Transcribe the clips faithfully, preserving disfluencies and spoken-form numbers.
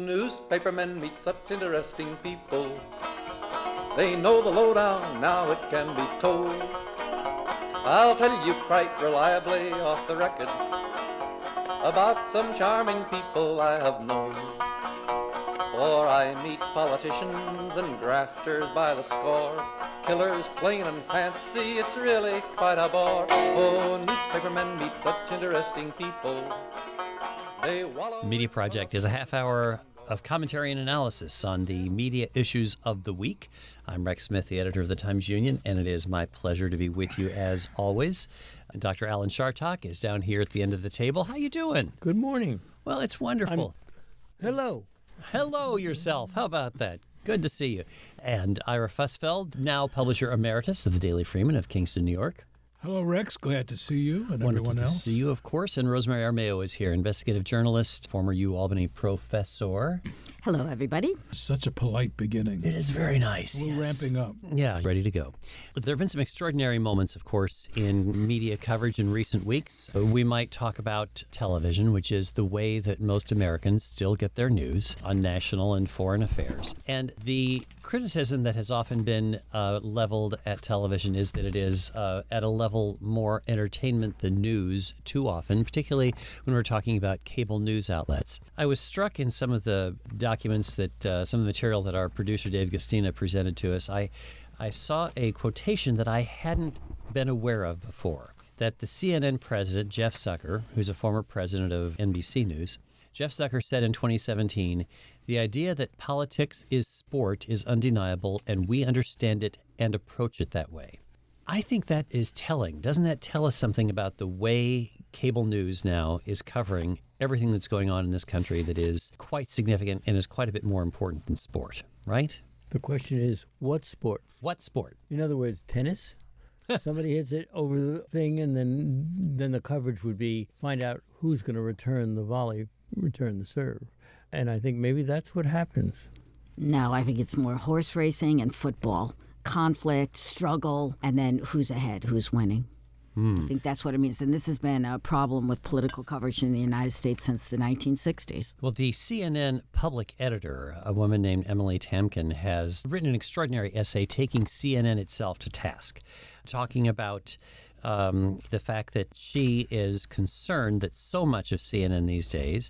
Newspapermen meet such interesting people. They know the lowdown, now it can be told. I'll tell you quite reliably off the record about some charming people I have known. For I meet politicians and grafters by the score, killers plain and fancy, it's really quite a bore. Oh, newspapermen meet such interesting people. They wallow... Media Project is a half hour of commentary and analysis on the media issues of the week. I'm Rex Smith, the editor of the Times-Union, and it is my pleasure to be with you as always. Doctor Alan Chartock is down here at the end of the table. How you doing? Good morning. Well, it's wonderful. I'm... Hello. Hello yourself. How about that? Good to see you. And Ira Fussfeld, now publisher emeritus of the Daily Freeman of Kingston, New York. Hello, Rex. Glad to see you and Wonderful everyone else. To see you, of course. And Rosemary Armao is here, investigative journalist, former UAlbany professor. Hello, everybody. Such a polite beginning. It is very nice. We're yes. ramping up. Yeah, ready to go. There have been some extraordinary moments, of course, in media coverage in recent weeks. We might talk about television, which is the way that most Americans still get their news on national and foreign affairs. And the criticism that has often been uh, leveled at television is that it is uh, at a level more entertainment than news too often, particularly when we're talking about cable news outlets. I was struck in some of the documents that, uh, some of the material that our producer Dave Gustina presented to us. I, I saw a quotation that I hadn't been aware of before, that the C N N president, Jeff Zucker, who's a former president of N B C News, Jeff Zucker said in twenty seventeen, "The idea that politics is sport is undeniable, and we understand it and approach it that way." I think that is telling. Doesn't that tell us something about the way cable news now is covering everything that's going on in this country that is quite significant and is quite a bit more important than sport, right? The question is, what sport? What sport? In other words, tennis? Somebody hits it over the thing, and then then the coverage would be find out who's going to return the volley, return the serve. And I think maybe that's what happens. No, I think it's more horse racing and football. Conflict, struggle, and then who's ahead, who's winning. Hmm. I think that's what it means. And this has been a problem with political coverage in the United States since the nineteen sixties. Well, the C N N public editor, a woman named Emily Tamkin, has written an extraordinary essay taking C N N itself to task, talking about um, the fact that she is concerned that so much of C N N these days,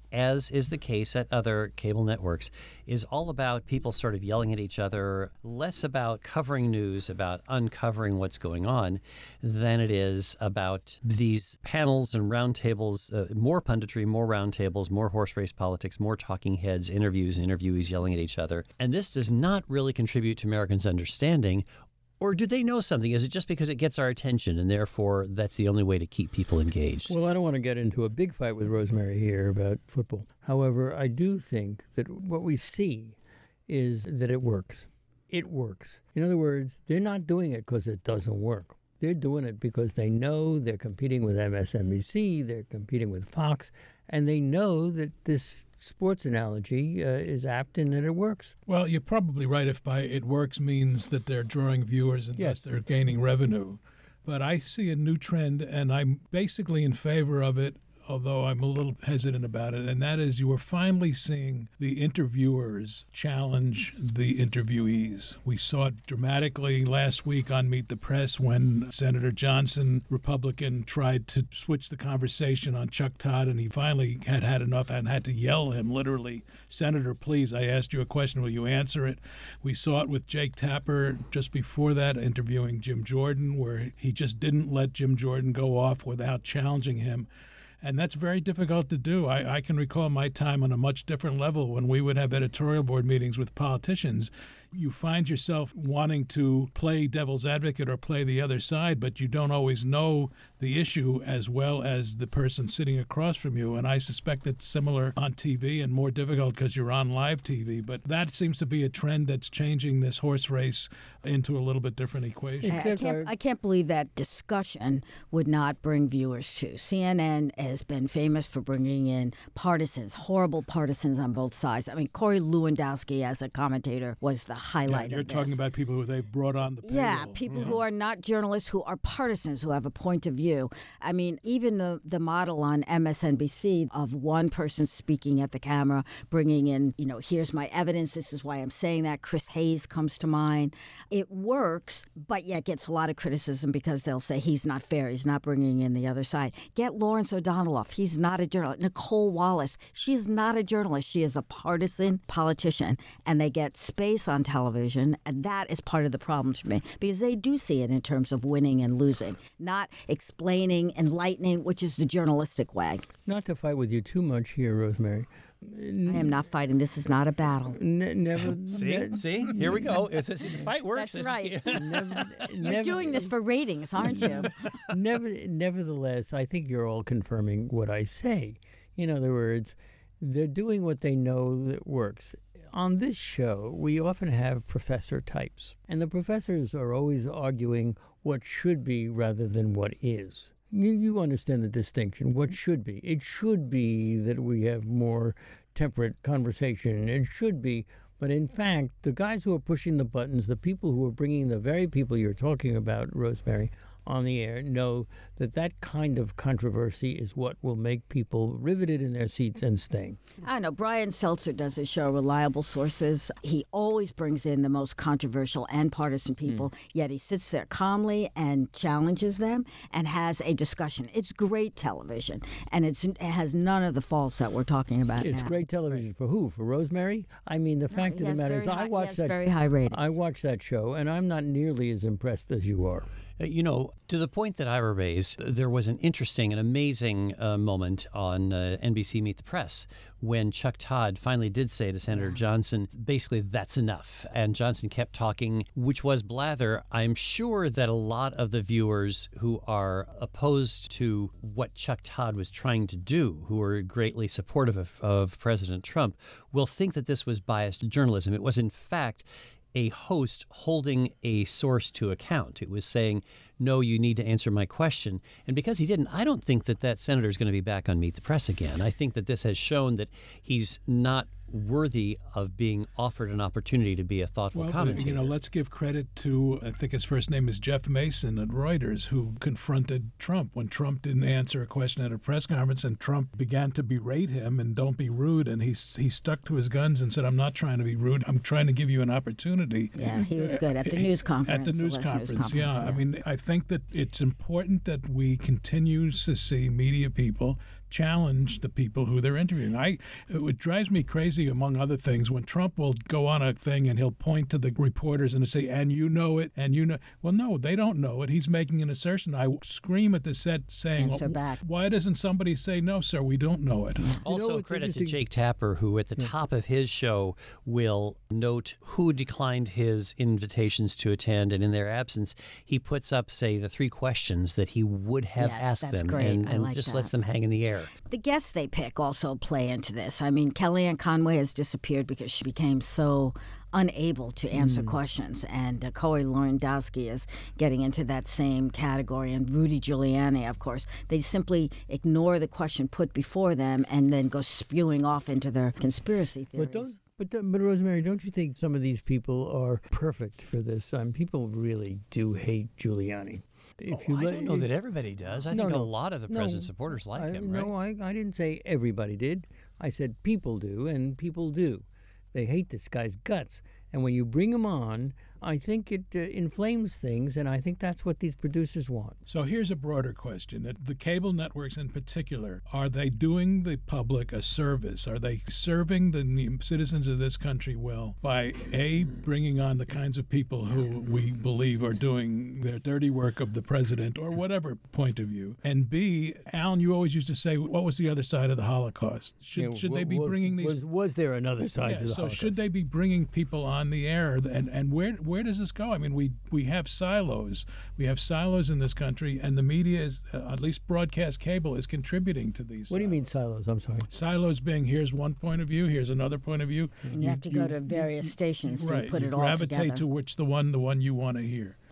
as is the case at other cable networks, is all about people sort of yelling at each other, less about covering news, about uncovering what's going on, than it is about these panels and roundtables, uh, more punditry, more roundtables, more horse race politics, more talking heads, interviews, interviewees yelling at each other. And this does not really contribute to Americans' understanding. Or do they know something? Is it just because it gets our attention and therefore that's the only way to keep people engaged? Well, I don't want to get into a big fight with Rosemary here about football. However, I do think that what we see is that it works. It works. In other words, they're not doing it because it doesn't work. They're doing it because they know they're competing with M S N B C, they're competing with Fox, and they know that this sports analogy uh, is apt and that it works. Well, you're probably right if by it works means that they're drawing viewers and Yes. thus they're gaining revenue. But I see a new trend, and I'm basically in favor of it, although I'm a little hesitant about it, and that is you are finally seeing the interviewers challenge the interviewees. We saw it dramatically last week on Meet the Press when Senator Johnson, Republican, tried to switch the conversation on Chuck Todd, and he finally had had enough and had to yell at him, literally, "Senator, please, I asked you a question, will you answer it?" We saw it with Jake Tapper just before that, interviewing Jim Jordan, where he just didn't let Jim Jordan go off without challenging him. And that's very difficult to do. I, I can recall my time on a much different level when we would have editorial board meetings with politicians. You find yourself wanting to play devil's advocate or play the other side, but you don't always know the issue as well as the person sitting across from you. And I suspect it's similar on T V and more difficult because you're on live T V. But that seems to be a trend that's changing this horse race into a little bit different equation. I, I, can't, I can't believe that discussion would not bring viewers to. C N N has been famous for bringing in partisans, horrible partisans on both sides. I mean, Corey Lewandowski as a commentator was the highlight Yeah, you're of this. talking about people who they've brought on the payroll. Yeah, people who are not journalists, who are partisans, who have a point of view. I mean, even the, the model on M S N B C of one person speaking at the camera, bringing in, you know, here's my evidence, this is why I'm saying that. Chris Hayes comes to mind. It works, but yet gets a lot of criticism because they'll say he's not fair, he's not bringing in the other side. Get Lawrence O'Donnell off. He's not a journalist. Nicole Wallace, she is not a journalist. She is a partisan politician. And they get space on television, and that is part of the problem to me, because they do see it in terms of winning and losing, not explaining, enlightening, which is the journalistic way. Not to fight with you too much here, Rosemary. I am not fighting. This is not a battle. Ne- never. See, ne- see, here we go. If this, if the fight works, That's this right. Is, never, You're never- doing this for ratings, aren't you? Never, nevertheless, I think you're all confirming what I say. In other words, they're doing what they know that works. On this show, we often have professor types, and the professors are always arguing what should be rather than what is. You, you understand the distinction. What should be? It should be that we have more temperate conversation. It should be. But in fact, the guys who are pushing the buttons, the people who are bringing the very people you're talking about, Rosemary, on the air, know that that kind of controversy is what will make people riveted in their seats and staying. I know. Brian Seltzer does his show, Reliable Sources. He always brings in the most controversial and partisan people, mm. yet he sits there calmly and challenges them and has a discussion. It's great television, and it's, it has none of the faults that we're talking about It's now. great television right. for who? For Rosemary? I mean, the no, fact of the matter is, high, I watched that. Very high ratings. I watched that show, and I'm not nearly as impressed as you are. You know, to the point that Ira raised, there was an interesting and amazing uh, moment on uh, N B C Meet the Press when Chuck Todd finally did say to Senator yeah. Johnson, basically, that's enough. And Johnson kept talking, which was blather. I'm sure that a lot of the viewers who are opposed to what Chuck Todd was trying to do, who are greatly supportive of, of President Trump, will think that this was biased journalism. It was, in fact, a host holding a source to account. It was saying, no, you need to answer my question. And because he didn't, I don't think that that senator is going to be back on Meet the Press again. I think that this has shown that he's not worthy of being offered an opportunity to be a thoughtful well, commentator. You know, let's give credit to, I think his first name is Jeff Mason at Reuters, who confronted Trump when Trump didn't answer a question at a press conference, and Trump began to berate him and don't be rude, and he he stuck to his guns and said, I'm not trying to be rude, I'm trying to give you an opportunity. Yeah, he was good at the news conference. At the news the conference, news conference yeah. yeah. I mean, I think that it's important that we continue to see media people challenge the people who they're interviewing. I it drives me crazy, among other things, when Trump will go on a thing and he'll point to the reporters and say, and you know it, and you know. Well, no, they don't know it. He's making an assertion. I scream at the set saying, Answer back. Why doesn't somebody say, no, sir, we don't know it? Also, you know, credit to Jake Tapper, who at the yeah. top of his show will note who declined his invitations to attend, and in their absence, he puts up, say, the three questions that he would have yes, asked that's them, great. and, I and like just that. lets them hang in the air. The guests they pick also play into this. I mean, Kellyanne Conway has disappeared because she became so unable to answer mm. questions, and uh, Corey Lewandowski is getting into that same category, and Rudy Giuliani, of course. They simply ignore the question put before them and then go spewing off into their conspiracy theories. But don't, but, but Rosemary, don't you think some of these people are perfect for this? Um, people really do hate Giuliani. If you oh, I let, don't know that everybody does. I no, think no, a lot of the no, president's supporters like I, him, right? No, I, I didn't say everybody did. I said people do, and people do. They hate this guy's guts. And when you bring him on, I think it uh, inflames things, and I think that's what these producers want. So here's a broader question. The cable networks in particular, are they doing the public a service? Are they serving the citizens of this country well by, A, bringing on the kinds of people who we believe are doing their dirty work of the president or whatever point of view? And B, Alan, you always used to say, what was the other side of the Holocaust? Should, yeah, should w- they be w- bringing these... Was, was there another side yeah, to the so Holocaust? Should they be bringing people on the air? And, and where... Where does this go? I mean, we we have silos. We have silos in this country, and the media is, uh, at least broadcast cable, is contributing to these. What do you silos. mean silos? I'm sorry. Silos being here's one point of view, here's another point of view. And you, you have to you, go to various stations right, to put you it all together. gravitate to which the one, the one you want to hear.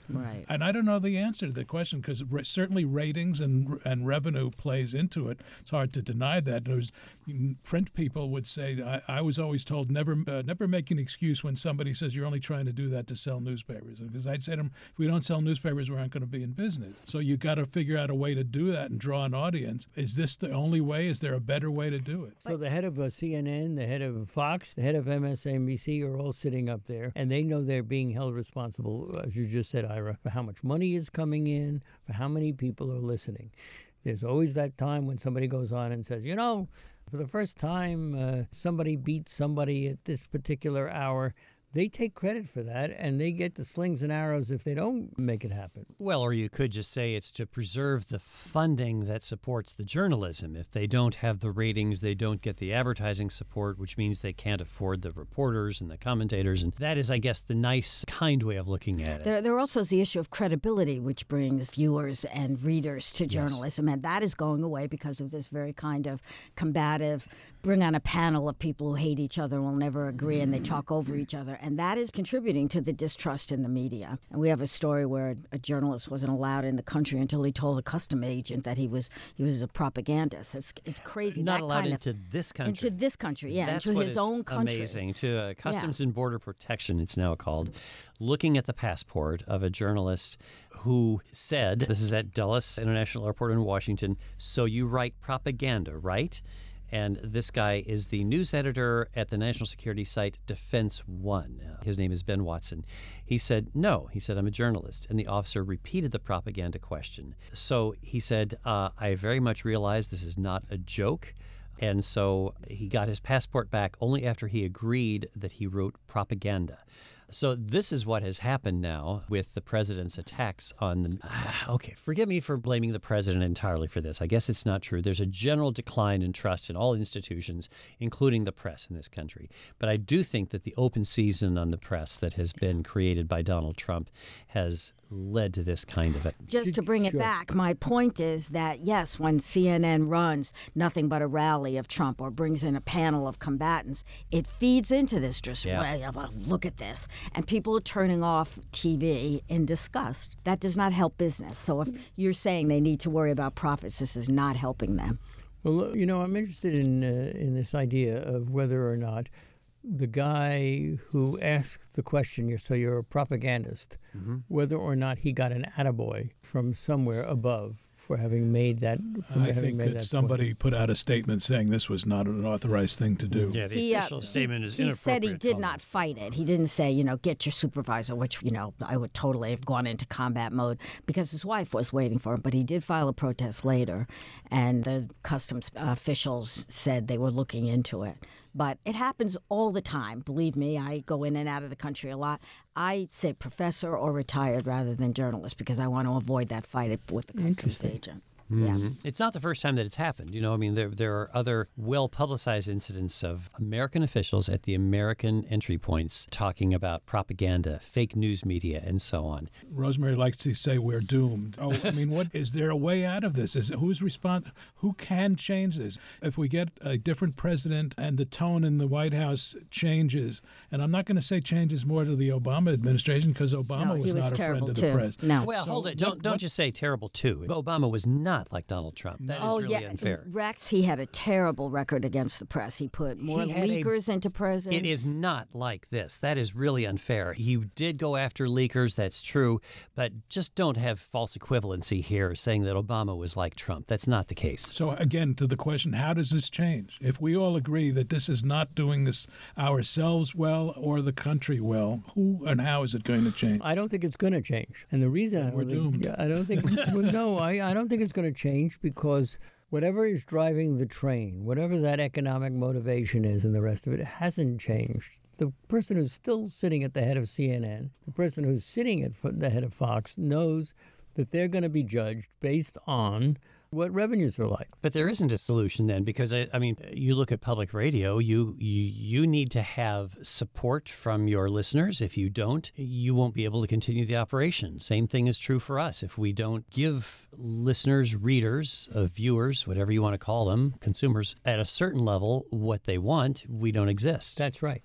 Right. And I don't know the answer to the question because re- certainly ratings and and revenue plays into it. It's hard to deny that. There was, print people would say, I, I was always told never uh, never make an excuse when somebody says you're only trying to do that to sell newspapers. Because I'd say to them, if we don't sell newspapers, we aren't going to be in business. So you got to figure out a way to do that and draw an audience. Is this the only way? Is there a better way to do it? So the head of uh, C N N, the head of Fox, the head of M S N B C are all sitting up there, and they know they're being held responsible, as you just said, Ira, for how much money is coming in, for how many people are listening. There's always that time when somebody goes on and says, you know, for the first time, uh, somebody beat somebody at this particular hour. They take credit for that, and they get the slings and arrows if they don't make it happen. Well, or you could just say it's to preserve the funding that supports the journalism. If they don't have the ratings, they don't get the advertising support, which means they can't afford the reporters and the commentators. And that is, I guess, the nice, kind way of looking at it. There, there also is the issue of credibility, which brings viewers and readers to journalism. Yes. And that is going away because of this very kind of combative, bring on a panel of people who hate each other and will never agree, and they talk over each other. And that is contributing to the distrust in the media. And we have a story where a journalist wasn't allowed in the country until he told a custom agent that he was he was a propagandist. It's it's crazy. Not that allowed kind into of, this country. Into this country, yeah, That's into what his is own country. Amazing. To uh, Customs yeah. and Border Protection, it's now called, looking at the passport of a journalist who said, this is at Dulles International Airport in Washington, so you write propaganda, right? And this guy is the news editor at the national security site Defense One. Uh, his name is Ben Watson. He said, no. He said, I'm a journalist. And the officer repeated the propaganda question. So he said, uh, I very much realize this is not a joke. And so he got his passport back only after he agreed that he wrote propaganda. So this is what has happened now with the president's attacks on the... Okay, forgive me for blaming the president entirely for this. I guess it's not true. There's a general decline in trust in all institutions, including the press in this country. But I do think that the open season on the press that has been created by Donald Trump has led to this kind of it. Just to bring it Sure. back, my point is that, yes, when C N N runs nothing but a rally of Trump or brings in a panel of combatants, it feeds into this just, Yeah. well, look at this. And people are turning off T V in disgust. That does not help business. So if you're saying they need to worry about profits, this is not helping them. Well, you know, I'm interested in uh, in this idea of whether or not the guy who asked the question, you're, so you're a propagandist, Mm-hmm. whether or not he got an attaboy from somewhere above for having made that. From I having think made that that somebody point. put out a statement saying this was not an authorized thing to do. Yeah, the He, uh, official statement is he inappropriate. said he did comment. not fight it. He didn't say, you know, get your supervisor, which, you know, I would totally have gone into combat mode because his wife was waiting for him. But he did file a protest later, and the customs officials said they were looking into it. But it happens all the time. Believe me, I go in and out of the country a lot. I say professor or retired rather than journalist because I want to avoid that fight with the customs Interesting. agent. Yeah. Mhm. It's not the first time that it's happened. You know, I mean, there there are other well-publicized incidents of American officials at the American entry points talking about propaganda, fake news media, and so on. Rosemary likes to say we're doomed. Oh, I mean, what is there a way out of this? Is who's respond? Who can change this? If we get a different president and the tone in the White House changes, and I'm not going to say changes more to the Obama administration because Obama No, was, he was not a friend terrible of the too. press. No. Well, So hold it. what- Don't don't what- just say terrible too. Obama was not like Donald Trump. That is Oh, really yeah. unfair. Rex, he had a terrible record against the press. He put more He had a- leakers into prison. It is not like this. That is really unfair. He did go after leakers, that's true, but just don't have false equivalency here saying that Obama was like Trump. That's not the case. So again, to the question, how does this change? If we all agree that this is not doing this ourselves well or the country well, who and how is it going to change? I don't think it's going to change. And the reason I we're don't think, doomed. yeah, I don't think well, no, I, I don't think it's going to change because whatever is driving the train, whatever that economic motivation is and the rest of it, it hasn't changed. The person who's still sitting at the head of C N N, the person who's sitting at fo- the head of Fox knows that they're going to be judged based on what revenues are like. But there isn't a solution then, because I, I mean, you look at public radio, you, you you need to have support from your listeners. If you don't, you won't be able to continue the operation. Same thing is true for us. If we don't give listeners, readers, uh, viewers, whatever you want to call them, consumers, at a certain level, what they want, we don't exist. That's right.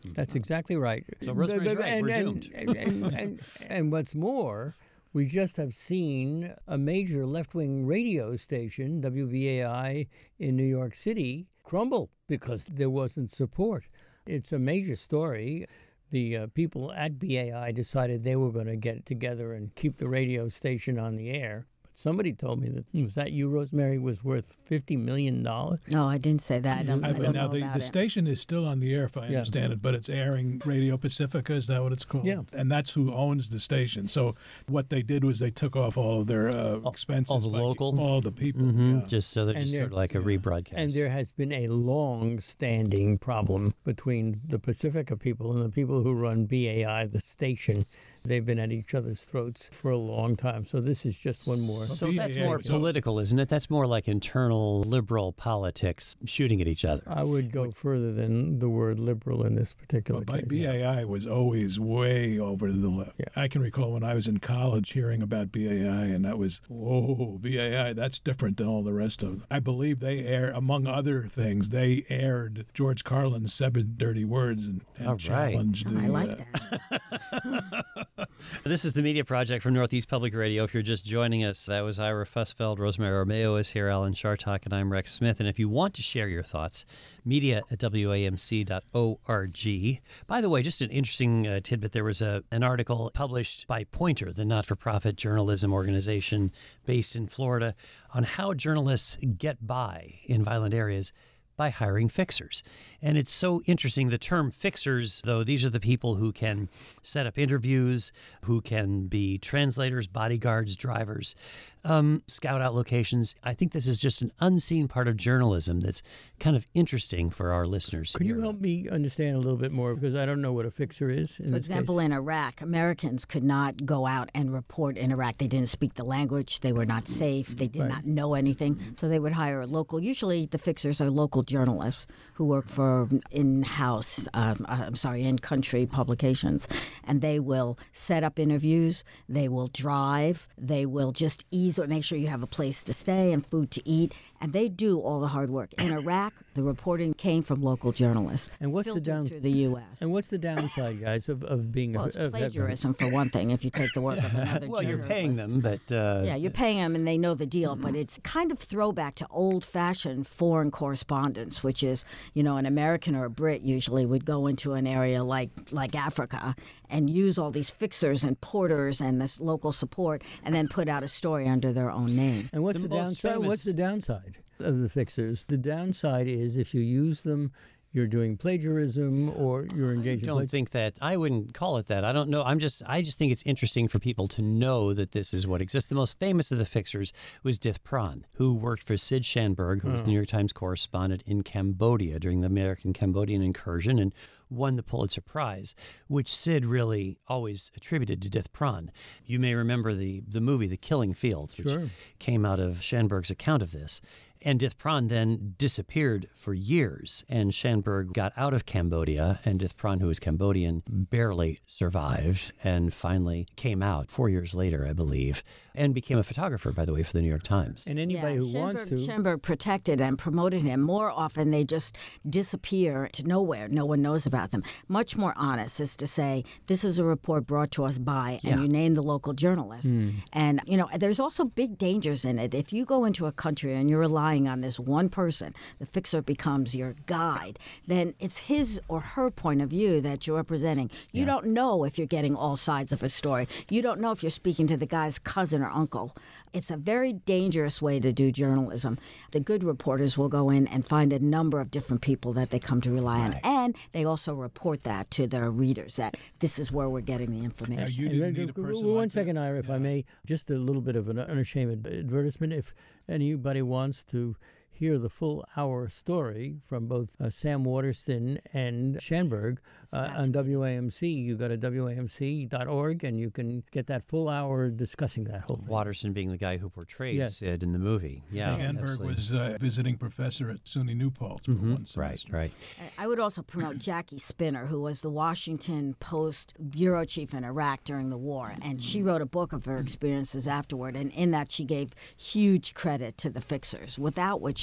That's exactly right. So Rosemary's But- but- right, and, we're and, doomed. And, and, and, and what's more, we just have seen a major left-wing radio station, W B A I in New York City, crumble because there wasn't support. It's a major story. The uh, people at B A I decided they were going to get together and keep the radio station on the air. But somebody told me that, was that you, Rosemary, was worth fifty million dollars? No, I didn't say that. I don't, I, I but don't now know the, about the it. station is still on the air, if I Yeah. understand it, but it's airing Radio Pacifica. Is that what it's called? Yeah. And that's who owns the station. So what they did was they took off all of their uh, expenses. all the by- local? all the people. Mhm, Yeah. Just so that And just there- sort of like a rebroadcast. And there has been a long-standing problem between the Pacifica people and the people who run B A I, the station. They've been at each other's throats for a long time. So this is just one more. So B A that's A more was- political, isn't it? That's more like internal liberal politics shooting at each other. I would go further than the word liberal in this particular Well, by case. B A I was always way over to the left. Yeah. I can recall when I was in college hearing about B A I, and that was, whoa, B A I, that's different than all the rest of them. I believe they air, among other things, they aired George Carlin's Seven Dirty Words and, and All right. challenged Oh, the. I like uh, that. This is the Media Project from Northeast Public Radio. If you're just joining us, that was Ira Fussfeld, Rosemary Armeo is here, Alan Chartock, and I'm Rex Smith. And if you want to share your thoughts, media at W A M C dot org. By the way, just an interesting uh, tidbit, there was a, an article published by Pointer, the not-for-profit journalism organization based in Florida, on how journalists get by in violent areas by hiring fixers. And it's so interesting. The term fixers, though, these are the people who can set up interviews, who can be translators, bodyguards, drivers, um, scout out locations. I think this is just an unseen part of journalism that's kind of interesting for our listeners. to Could you hear help me understand a little bit more? Because I don't know what a fixer is. In For this example, case. in Iraq, Americans could not go out and report in Iraq. They didn't speak the language. They were not safe. They did Right. not know anything. So they would hire a local. Usually, the fixers are local journalists who work for in-house, um, uh, I'm sorry, in-country publications, and they will set up interviews. They will drive. They will just ease or make sure you have a place to stay and food to eat. And they do all the hard work. In Iraq, the reporting came from local journalists. And what's the filtered down- through the U S And what's the downside, guys, of, of being Well, a it's of- of- plagiarism for one thing. If you take the work of another Well, you're journalist. paying them, but uh, Yeah, you're paying them, and they know the deal. But it's kind of throwback to old-fashioned foreign correspondence, which is, you know, an American or a Brit usually would go into an area like like Africa and use all these fixers and porters and this local support, and then put out a story under their own name. And what's The the, most downside? famous- What's the downside of the fixers? The downside is if you use them, you're doing plagiarism or you're I engaged in don't plagiarism. think that. I wouldn't call it that. I don't know. I'm just. I just think it's interesting for people to know that this is what exists. The most famous of the fixers was Dith Pran, who worked for Sid Shanberg, who was the New York Times correspondent in Cambodia during the American-Cambodian incursion, and won the Pulitzer Prize, which Sid really always attributed to Dith Pran. You may remember the the movie The Killing Fields, which Sure. came out of Shanberg's account of this. And Dith Pran then disappeared for years, and Shanberg got out of Cambodia, and Dith Pran, who was Cambodian, barely survived and finally came out four years later, I believe, and became a photographer, by the way, for the New York Times. And anybody yeah, who Schoenberg, wants to. Schoenberg protected and promoted him. More often, they just disappear to nowhere. No one knows about them. Much more honest is to say, this is a report brought to us by, and Yeah. you name the local journalist. And, you know, there's also big dangers in it. If you go into a country and you're relying on this one person, the fixer becomes your guide, then it's his or her point of view that you're representing. You don't know if you're getting all sides of a story. You don't know if you're speaking to the guy's cousin or uncle. It's a very dangerous way to do journalism. The good reporters will go in and find a number of different people that they come to rely on. And they also report that to their readers, that this is where we're getting the Now, information. you And didn't then- need a person One like that. second, Ira, if I may, just a little bit of an unashamed advertisement. If anybody wants to hear the full hour story from both uh, Sam Waterston and Shanberg uh, on W A M C, you go to W A M C dot org and you can get that full hour discussing that whole thing. Watterson being the guy who portrayed Yes. Sid in the movie. Yeah, Shanberg absolutely. was a visiting professor at SUNY New Paltz for Mm-hmm. one semester. Right, right. I would also promote Jackie Spinner, who was the Washington Post bureau chief in Iraq during the war. And she wrote a book of her experiences afterward. And in that, she gave huge credit to the fixers, without which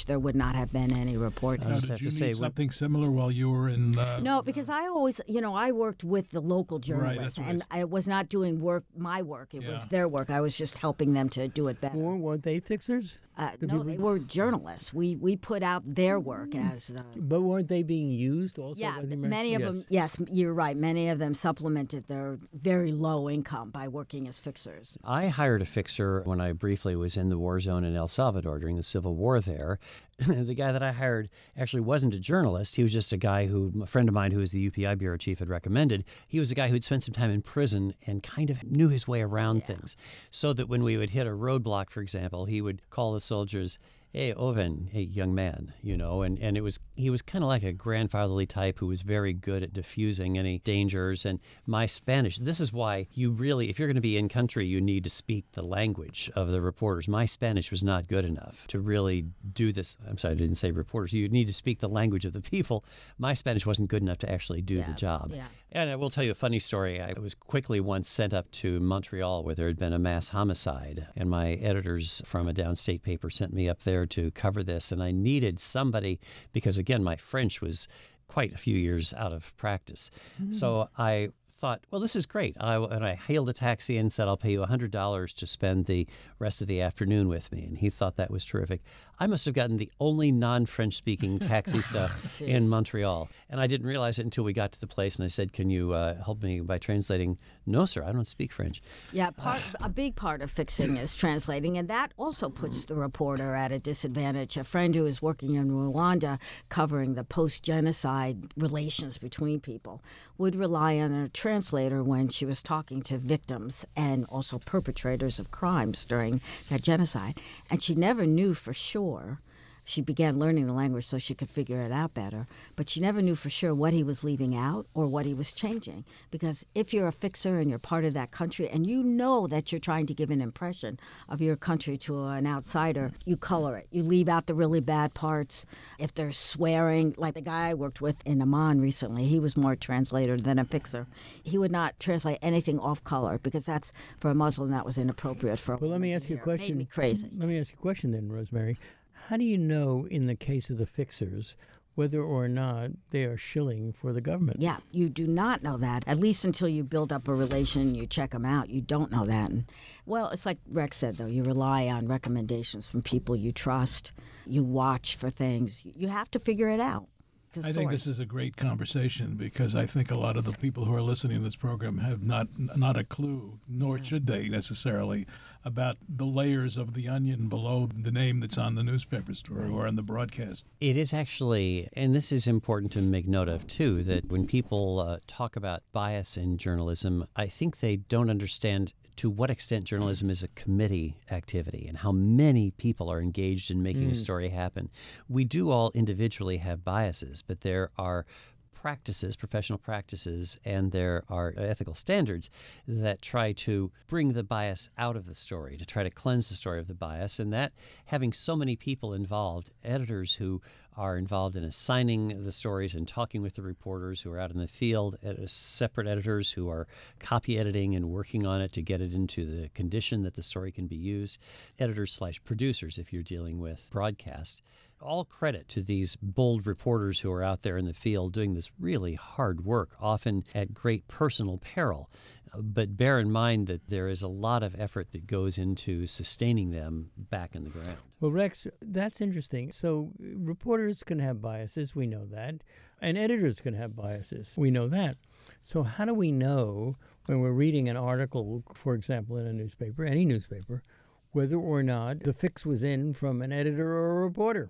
which there would not have been any reporting. I Now, just did have you to need say, we- something similar while you were in? Uh, No, because I always, you know, I worked with the local journalists, what I and I was not doing work, my work. It was Yeah. their work. I was just helping them to do it better. Or weren't they fixers? Uh, the no, people- they were journalists. We we put out their work as. Uh, But weren't they being used also yeah, by the American? many of Yes. them. Yes, you're right. Many of them supplemented their very low income by working as fixers. I hired a fixer when I briefly was in the war zone in El Salvador during the Civil War there. The guy that I hired actually wasn't a journalist. He was just a guy who, a friend of mine who was the U P I bureau chief, had recommended. He was a guy who'd spent some time in prison and kind of knew his way around things. So that when we would hit a roadblock, for example, he would call the soldiers, "Hey, Oven, hey, young man," you know, and, and it was he was kind of like a grandfatherly type who was very good at diffusing any dangers. And my Spanish, this is why you really, if you're going to be in country, you need to speak the language of the reporters. My Spanish was not good enough to really do this. I'm sorry, I didn't say reporters. You need to speak the language of the people. My Spanish wasn't good enough to actually do Yeah, the job. yeah. And I will tell you a funny story. I was quickly once sent up to Montreal where there had been a mass homicide, and my editors from a downstate paper sent me up there to cover this, and I needed somebody because, again, my French was quite a few years out of practice. So I thought, well, this is great. I, and I hailed a taxi and said, I'll pay you one hundred dollars to spend the rest of the afternoon with me. And he thought that was terrific. I must have gotten the only non-French speaking taxi stuff in Jeez. Montreal. And I didn't realize it until we got to the place and I said, can you uh, help me by translating? No, sir, I don't speak French. Yeah, part, a big part of fixing is translating, and that also puts the reporter at a disadvantage. A friend who is working in Rwanda covering the post-genocide relations between people would rely on a translator when she was talking to victims and also perpetrators of crimes during that genocide. And she never knew for sure. She began learning the language so she could figure it out better, but she never knew for sure what he was leaving out or what he was changing. Because if you're a fixer and you're part of that country and you know that you're trying to give an impression of your country to an outsider, you color it. You leave out the really bad parts. If there's swearing, like the guy I worked with in Amman recently, he was more a translator than a fixer. He would not translate anything off color because that's, for a Muslim, that was inappropriate for a Well, let me woman ask to you a hear. It question. made me crazy. Let me ask you a question then, Rosemary. How do you know, in the case of the fixers, whether or not they are shilling for the government? Yeah, you do not know that, at least until you build up a relation, you check them out. You don't know that. And, well, it's like Rex said, though. You rely on recommendations from people you trust. You watch for things. You have to figure it out. The I think this source. is a great conversation because I think a lot of the people who are listening to this program have not not a clue, nor should they necessarily, about the layers of the onion below the name that's on the newspaper story or on the broadcast. It is actually, and this is important to make note of too, that when people uh, talk about bias in journalism, I think they don't understand to what extent journalism is a committee activity and how many people are engaged in making a story happen. We do all individually have biases, but there are practices, professional practices, and there are ethical standards that try to bring the bias out of the story, to try to cleanse the story of the bias. And that, having so many people involved, editors who are involved in assigning the stories and talking with the reporters who are out in the field, ed- separate editors who are copy editing and working on it to get it into the condition that the story can be used, editors slash producers if you're dealing with broadcast. All credit to these bold reporters who are out there in the field doing this really hard work, often at great personal peril. But bear in mind that there is a lot of effort that goes into sustaining them back in the ground. Well, Rex, that's interesting. So reporters can have biases, we know that, and editors can have biases, we know that. So how do we know when we're reading an article, for example, in a newspaper, any newspaper, whether or not the fix was in from an editor or a reporter?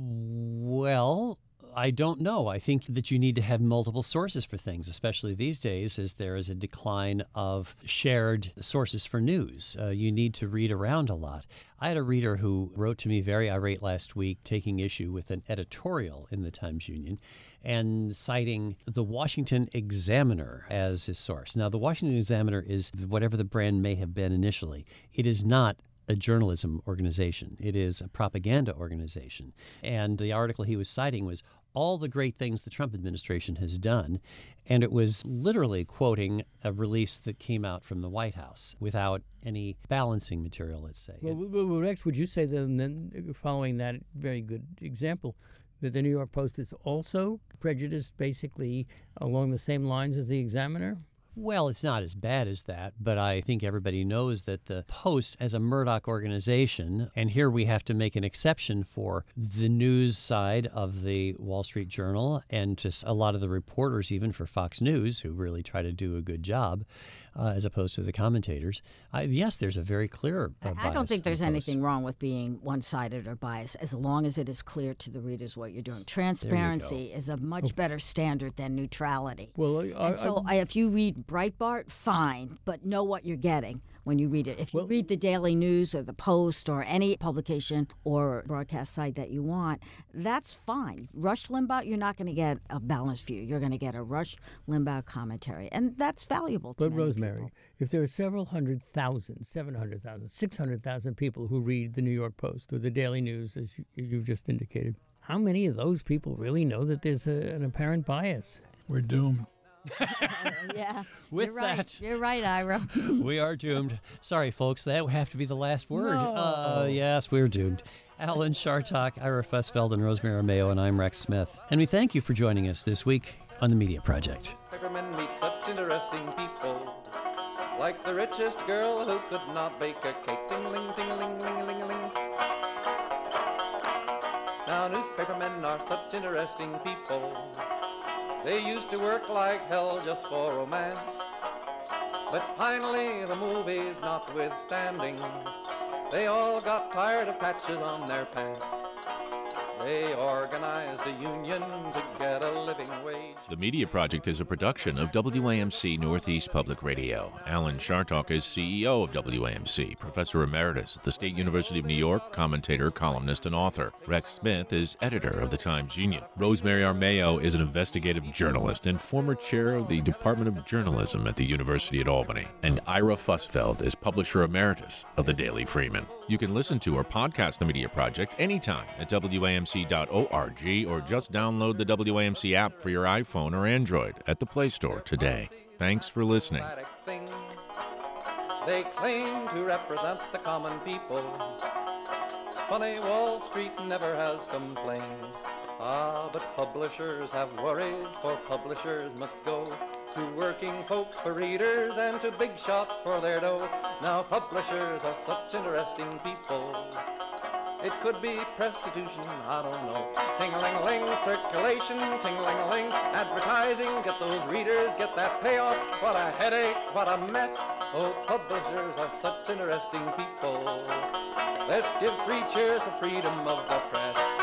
Well, I don't know. I think that you need to have multiple sources for things, especially these days as there is a decline of shared sources for news. Uh, you need to read around a lot. I had a reader who wrote to me very irate last week, taking issue with an editorial in the Times-Union and citing the Washington Examiner as his source. Now, the Washington Examiner is whatever the brand may have been initially. It is not a journalism organization. It is a propaganda organization. And the article he was citing was all the great things the Trump administration has done. And it was literally quoting a release that came out from the White House without any balancing material, let's say. Well, well, well, Rex, would you say then, then, following that very good example, that the New York Post is also prejudiced basically along the same lines as the Examiner? Well, it's not as bad as that, but I think everybody knows that the Post, as a Murdoch organization, and here we have to make an exception for the news side of the Wall Street Journal and just a lot of the reporters, even for Fox News, who really try to do a good job, uh, as opposed to the commentators. Uh, yes, there's a very clear uh, I don't think there's the anything wrong with being one-sided or biased, as long as it is clear to the readers what you're doing. Transparency is a much better standard than neutrality. Well, I, and so I, I, if you read Breitbart, fine, but know what you're getting when you read it. If you Well- read the Daily News or the Post or any publication or broadcast site that you want, that's fine. Rush Limbaugh, you're not going to get a balanced view. You're going to get a Rush Limbaugh commentary, and that's valuable to But many Rosemary, people. if there are several hundred thousand, seven hundred thousand, six hundred thousand people who read the New York Post or the Daily News, as you, you've just indicated, how many of those people really know that there's a, an apparent bias? We're doomed. Yeah, With you're right. that- You're right, Ira. We are doomed. Sorry, folks, that would have to be the last word. No. Uh, yes, we're doomed. Alan Chartock, Ira Fussfeld, and Rosemary Armeo, and I'm Rex Smith. And we thank you for joining us this week on the Media Project. Peppermen meet such interesting people, like the richest girl who could not bake a cake. Ting-a-ling, ting-a-ling, ling-a-ling-a-ling. Now newspapermen are such interesting people. They used to work like hell just for romance, but finally the movies notwithstanding, they all got tired of patches on their pants. They organized a union to get a living wage. The Media Project is a production of W A M C Northeast Public Radio. Alan Chartock is C E O of W A M C, Professor Emeritus at the State University of New York, commentator, columnist, and author. Rex Smith is editor of the Times-Union. Rosemary Armeo is an investigative journalist and former chair of the Department of Journalism at the University at Albany. And Ira Fussfeld is publisher emeritus of the Daily Freeman. You can listen to or podcast the Media Project anytime at W A M C dot org or just download the W A M C app for your iPhone or Android at the Play Store today. Thanks for listening. Thing. They claim to represent the common people. It's funny, Wall Street never has complained. Ah, but publishers have worries, for publishers must go to working folks for readers and to big shots for their dough. Now publishers are such interesting people. It could be prostitution, I don't know. Ting-a-ling-a-ling, circulation, ting-a-ling-a-ling, advertising, get those readers, get that payoff. What a headache, what a mess. Oh, publishers are such interesting people. Let's give three cheers for freedom of the press.